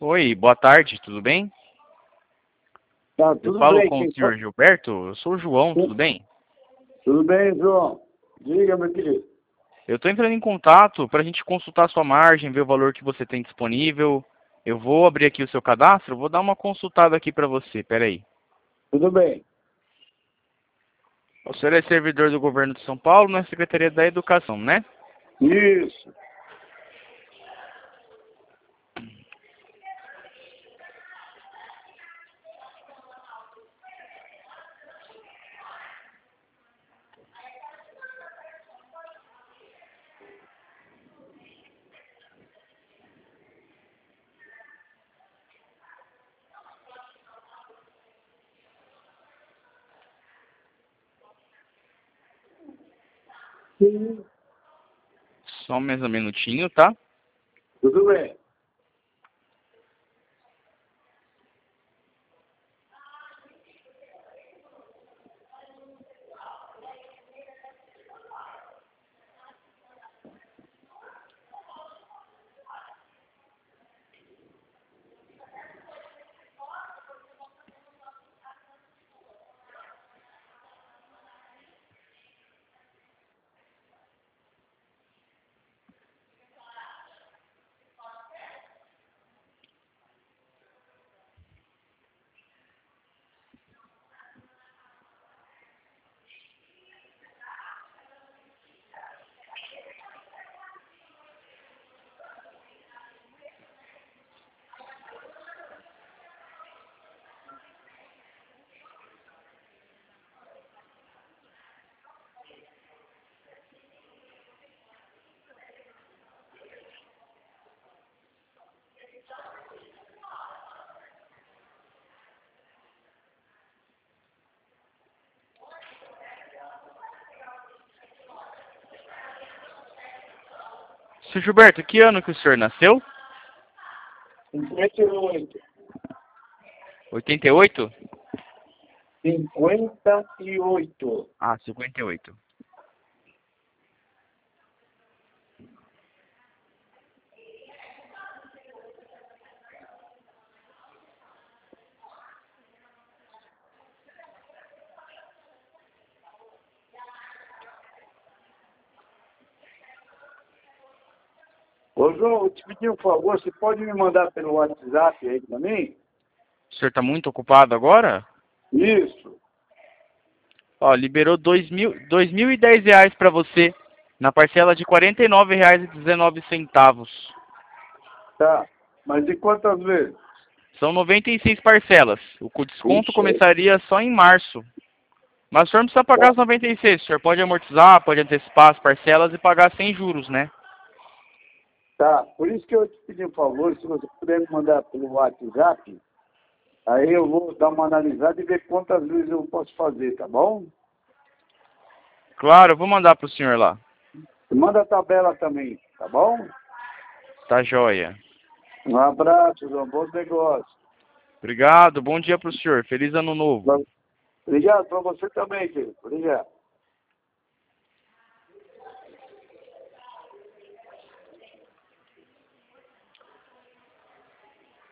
Oi, boa tarde, tudo bem? Tá, Eu tudo falo bem, com o quem senhor Gilberto, eu sou o João, tudo bem? Tudo bem, João? Diga, meu querido. Eu estou entrando em contato para a gente consultar a sua margem, ver o valor que você tem disponível. Eu vou abrir aqui o seu cadastro, vou dar uma consultada aqui para você, peraí. Tudo bem. O senhor é servidor do governo de São Paulo na Secretaria da Educação, né? Isso. Sim. Só mais um minutinho, tá? Tudo bem. Seu Gilberto, que ano que o senhor nasceu? 58. 88? 58. Ah, 58. Ô, João, eu te pedi um favor, você pode me mandar pelo WhatsApp aí pra mim? O senhor está muito ocupado agora? Isso. Ó, liberou R$ 2.010 para você na parcela de R$ 49,19. Tá. Mas de quantas vezes? São 96 parcelas. O desconto Ixi, aí. começaria só em março. Mas o senhor não precisa pagar as 96. O senhor pode amortizar, pode antecipar as parcelas e pagar sem juros, né? Tá. Por isso que eu te pedi um favor, se você puder me mandar pelo WhatsApp, aí eu vou dar uma analisada e ver quantas vezes eu posso fazer, tá bom? Claro, eu vou mandar para o senhor lá. Manda a tabela também, tá bom? Tá joia. Um abraço, João. Bons negócios. Obrigado, bom dia para o senhor. Feliz ano novo. Obrigado para você também, querido. Obrigado.